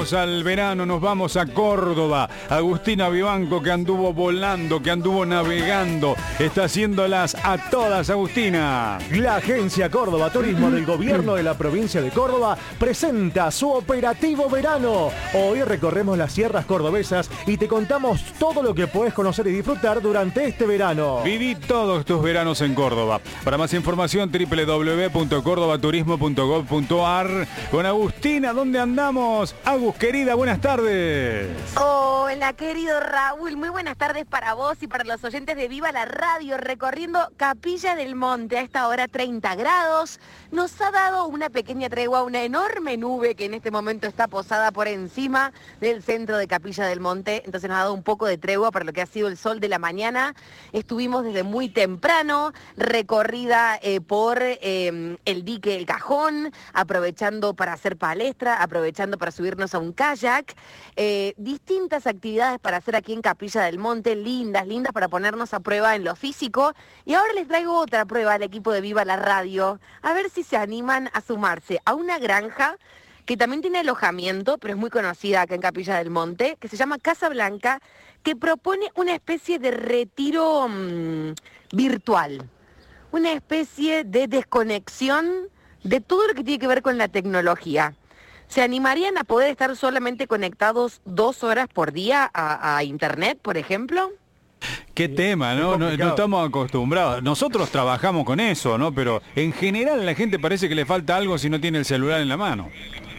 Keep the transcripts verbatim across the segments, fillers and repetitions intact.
vamos al verano, nos vamos a Córdoba. Agustina Vivanco, que anduvo volando, que anduvo navegando, está haciéndolas a todas, Agustina. La Agencia Córdoba Turismo del Gobierno de la provincia de Córdoba presenta su operativo verano. Hoy recorremos las sierras cordobesas y te contamos todo lo que puedes conocer y disfrutar durante este verano. Viví todos tus veranos en Córdoba. Para más información, doble u doble u doble u punto cordobaturismo punto gob punto ar. Con Agustina, ¿dónde andamos? Agus, querida, buenas tardes. Hola, querido Raúl. Muy buenas tardes para vos y para los oyentes de Viva la Radio, recorriendo Capilla del Monte a esta hora treinta grados. Nos ha dado una pequeña tregua, una enorme nube que en este momento está posada por encima del centro de Capilla del Monte. Entonces nos ha dado un poco de tregua para lo que ha sido el sol de la mañana. Estuvimos desde muy temprano, recorrida eh, por eh, el dique El Cajón, aprovechando para hacer palestra, aprovechando para subirnos a un kayak, eh, distintas actividades para hacer aquí en Capilla del Monte, lindas, lindas para ponernos a prueba en lo físico. Y ahora les traigo otra prueba al equipo de Viva la Radio, a ver si se animan a sumarse a una granja que también tiene alojamiento, pero es muy conocida acá en Capilla del Monte, que se llama Casa Blanca, que propone una especie de retiro mmm, virtual, una especie de desconexión de todo lo que tiene que ver con la tecnología. ¿Se animarían a poder estar solamente conectados dos horas por día a, a internet, por ejemplo? Qué tema, ¿no? No, no estamos acostumbrados. Nosotros trabajamos con eso, ¿no? Pero en general a la gente parece que le falta algo si no tiene el celular en la mano.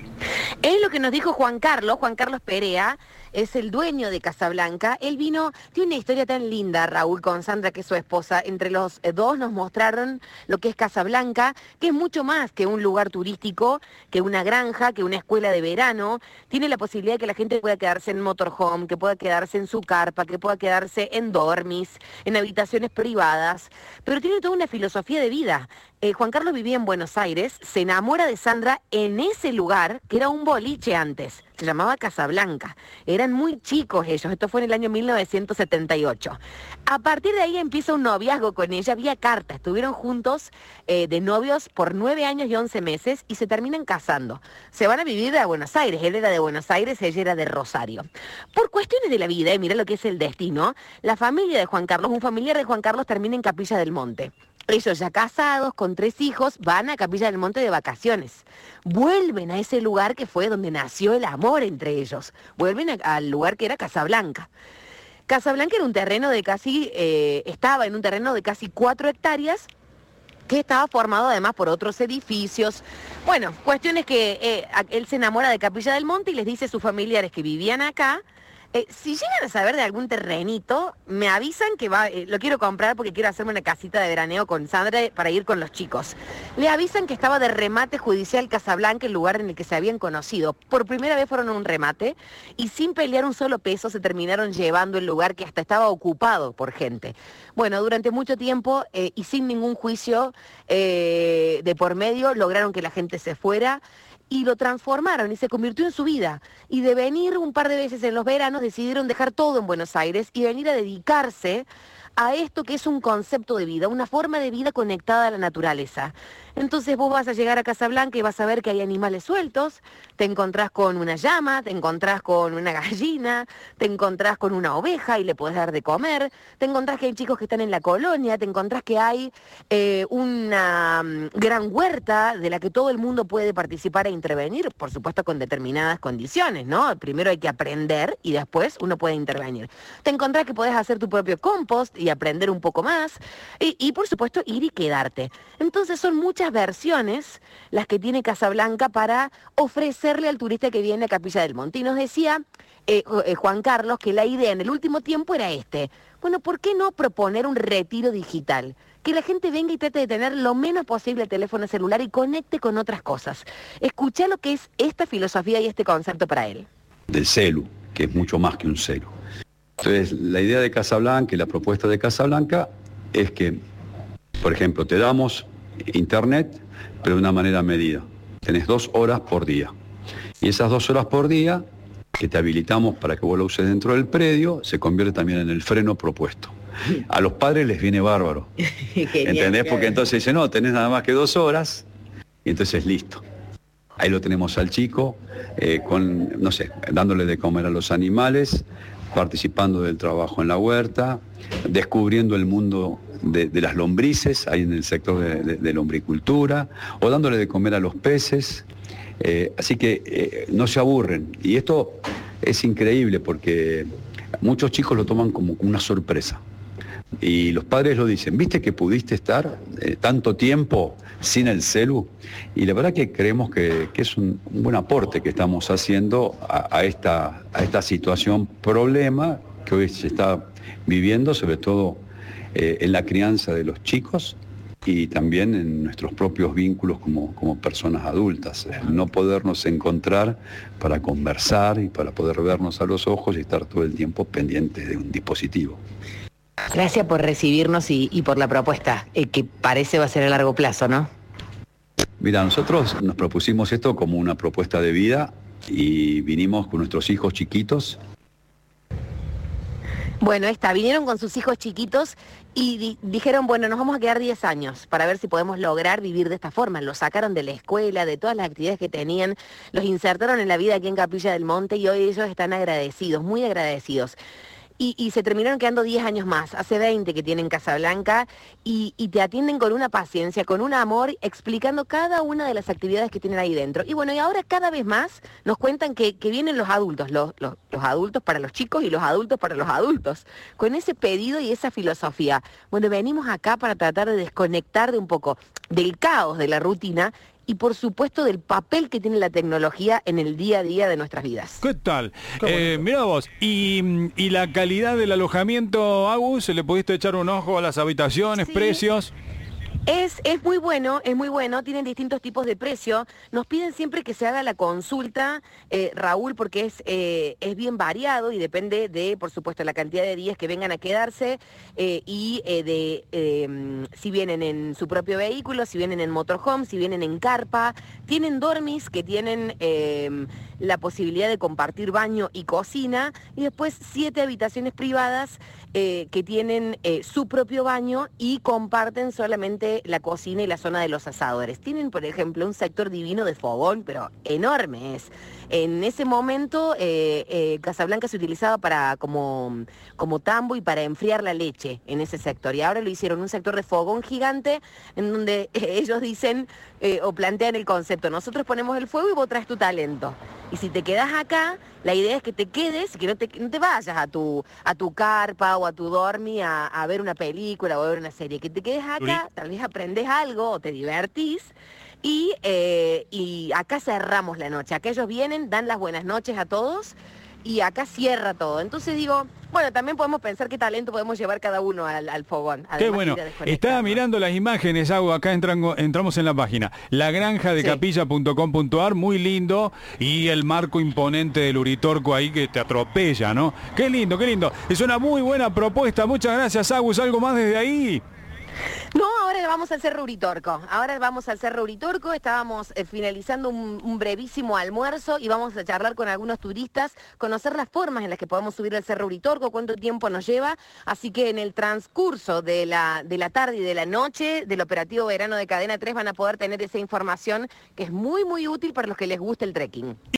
Es lo que nos dijo Juan Carlos, Juan Carlos Perea, es el dueño de Casa Blanca. Él vino, tiene una historia tan linda, Raúl, con Sandra, que es su esposa. Entre los dos nos mostraron lo que es Casa Blanca, que es mucho más que un lugar turístico, que una granja, que una escuela de verano. Tiene la posibilidad de que la gente pueda quedarse en motorhome, que pueda quedarse en su carpa, que pueda quedarse en dormis, en habitaciones privadas. Pero tiene toda una filosofía de vida. Eh, Juan Carlos vivía en Buenos Aires, se enamora de Sandra en ese lugar, que era un boliche antes, se llamaba Casa Blanca. Eran muy chicos ellos, esto fue en el año mil novecientos setenta y ocho. A partir de ahí empieza un noviazgo con ella, vía carta, estuvieron juntos eh, de novios por nueve años y once meses y se terminan casando. Se van a vivir a Buenos Aires, él era de Buenos Aires, ella era de Rosario. Por cuestiones de la vida, y mirá lo que es el destino, la familia de Juan Carlos, un familiar de Juan Carlos termina en Capilla del Monte. Ellos ya casados, con tres hijos, van a Capilla del Monte de vacaciones. Vuelven a ese lugar que fue donde nació el amor entre ellos. Vuelven a, al lugar que era Casa Blanca. Casa Blanca era un terreno de casi, eh, estaba en un terreno de casi cuatro hectáreas, que estaba formado además por otros edificios. Bueno, cuestiones que eh, él se enamora de Capilla del Monte y les dice a sus familiares que vivían acá, Eh, si llegan a saber de algún terrenito, me avisan que va, eh, lo quiero comprar porque quiero hacerme una casita de veraneo con Sandra para ir con los chicos. Le avisan que estaba de remate judicial Casa Blanca, el lugar en el que se habían conocido. Por primera vez fueron a un remate y sin pelear un solo peso se terminaron llevando el lugar que hasta estaba ocupado por gente. Bueno, durante mucho tiempo eh, y sin ningún juicio eh, de por medio lograron que la gente se fuera y lo transformaron y se convirtió en su vida. Y de venir un par de veces en los veranos decidieron dejar todo en Buenos Aires y venir a dedicarse a esto que es un concepto de vida, una forma de vida conectada a la naturaleza. Entonces vos vas a llegar a Casa Blanca y vas a ver que hay animales sueltos, te encontrás con una llama, te encontrás con una gallina, te encontrás con una oveja y le podés dar de comer, te encontrás que hay chicos que están en la colonia, te encontrás que hay eh, una um, gran huerta de la que todo el mundo puede participar e intervenir, por supuesto con determinadas condiciones, ¿no? Primero hay que aprender y después uno puede intervenir. Te encontrás que podés hacer tu propio compost y aprender un poco más y, y por supuesto ir y quedarte. Entonces son muchas versiones las que tiene Casa Blanca para ofrecerle al turista que viene a Capilla del Monte. Y nos decía eh, eh, Juan Carlos que la idea en el último tiempo era este. Bueno, ¿por qué no proponer un retiro digital? Que la gente venga y trate de tener lo menos posible el teléfono celular y conecte con otras cosas. Escuchá lo que es esta filosofía y este concepto para él. Del celu, que es mucho más que un celu. Entonces, la idea de Casa Blanca y la propuesta de Casa Blanca es que, por ejemplo, te damos internet, pero de una manera medida. Tenés dos horas por día. Y esas dos horas por día, que te habilitamos para que vos lo uses dentro del predio, se convierte también en el freno propuesto. A los padres les viene bárbaro. Genial, ¿entendés? claro. Porque entonces dicen, no, tenés nada más que dos horas, y entonces listo. ahí lo tenemos al chico, eh, con, no sé, dándole de comer a los animales, participando del trabajo en la huerta, descubriendo el mundo de, de las lombrices, ahí en el sector de, de, de lombricultura, o dándole de comer a los peces. Eh, así que eh, no se aburren. Y esto es increíble porque muchos chicos lo toman como una sorpresa. Y los padres lo dicen, ¿viste que pudiste estar eh, tanto tiempo sin el celu? Y la verdad que creemos que, que es un, un buen aporte que estamos haciendo a, a, esta, a esta situación, problema que hoy se está viviendo, sobre todo eh, en la crianza de los chicos y también en nuestros propios vínculos como, como personas adultas. No podernos encontrar para conversar y para poder vernos a los ojos y estar todo el tiempo pendientes de un dispositivo. Gracias por recibirnos y, y por la propuesta, eh, que parece va a ser a largo plazo, ¿no? Mira, nosotros nos propusimos esto como una propuesta de vida y vinimos con nuestros hijos chiquitos. Bueno, está, vinieron con sus hijos chiquitos y di dijeron, bueno, nos vamos a quedar diez años para ver si podemos lograr vivir de esta forma. Los sacaron de la escuela, de todas las actividades que tenían, los insertaron en la vida aquí en Capilla del Monte y hoy ellos están agradecidos, muy agradecidos. Y, y se terminaron quedando diez años más, hace veinte que tienen Casablanca, y, y te atienden con una paciencia, con un amor, explicando cada una de las actividades que tienen ahí dentro. Y bueno, y ahora cada vez más nos cuentan que, que vienen los adultos, los, los, los adultos para los chicos y los adultos para los adultos, con ese pedido y esa filosofía. Bueno, venimos acá para tratar de desconectar de un poco del caos de la rutina y por supuesto del papel que tiene la tecnología en el día a día de nuestras vidas. ¿Qué tal? Eh, mirá vos, y, y la calidad del alojamiento, Agus, ¿se le pudiste echar un ojo a las habitaciones, sí. precios? Es, es muy bueno, es muy bueno, tienen distintos tipos de precio. Nos piden siempre que se haga la consulta, eh, Raúl, porque es, eh, es bien variado y depende de, por supuesto, la cantidad de días que vengan a quedarse eh, y eh, de eh, si vienen en su propio vehículo, si vienen en motorhome, si vienen en carpa. Tienen dormis que tienen eh, la posibilidad de compartir baño y cocina y después siete habitaciones privadas eh, que tienen eh, su propio baño y comparten solamente la cocina y la zona de los asadores. Tienen, por ejemplo, un sector divino de fogón, pero enorme es. En ese momento, eh, eh, Casablanca se utilizaba para como, como tambo y para enfriar la leche en ese sector. Y ahora lo hicieron un sector de fogón gigante en donde eh, ellos dicen eh, o plantean el concepto. Nosotros ponemos el fuego y vos traes tu talento. Y si te quedás acá, la idea es que te quedes y que no te, no te vayas a tu, a tu carpa o a tu dormi a, a ver una película o a ver una serie. Que te quedes acá, tal vez aprendes algo o te divertís. Y, eh, y acá cerramos la noche. Acá ellos vienen, dan las buenas noches a todos y acá cierra todo. Entonces digo, bueno, también podemos pensar qué talento podemos llevar cada uno al, al fogón. Qué bueno. Estaba mirando las imágenes, hago acá entran, entramos en la página. La granja de capilla punto com punto ar, muy lindo. Y el marco imponente del Uritorco ahí que te atropella, ¿no? Qué lindo, qué lindo. Es una muy buena propuesta. Muchas gracias, Agus. ¿Algo más desde ahí? No, ahora vamos al Cerro Uritorco. Ahora vamos al Cerro Uritorco. Estábamos eh, finalizando un, un brevísimo almuerzo y vamos a charlar con algunos turistas, conocer las formas en las que podemos subir al Cerro Uritorco, cuánto tiempo nos lleva. Así que en el transcurso de la, de la tarde y de la noche del operativo verano de Cadena tres van a poder tener esa información que es muy, muy útil para los que les gusta el trekking.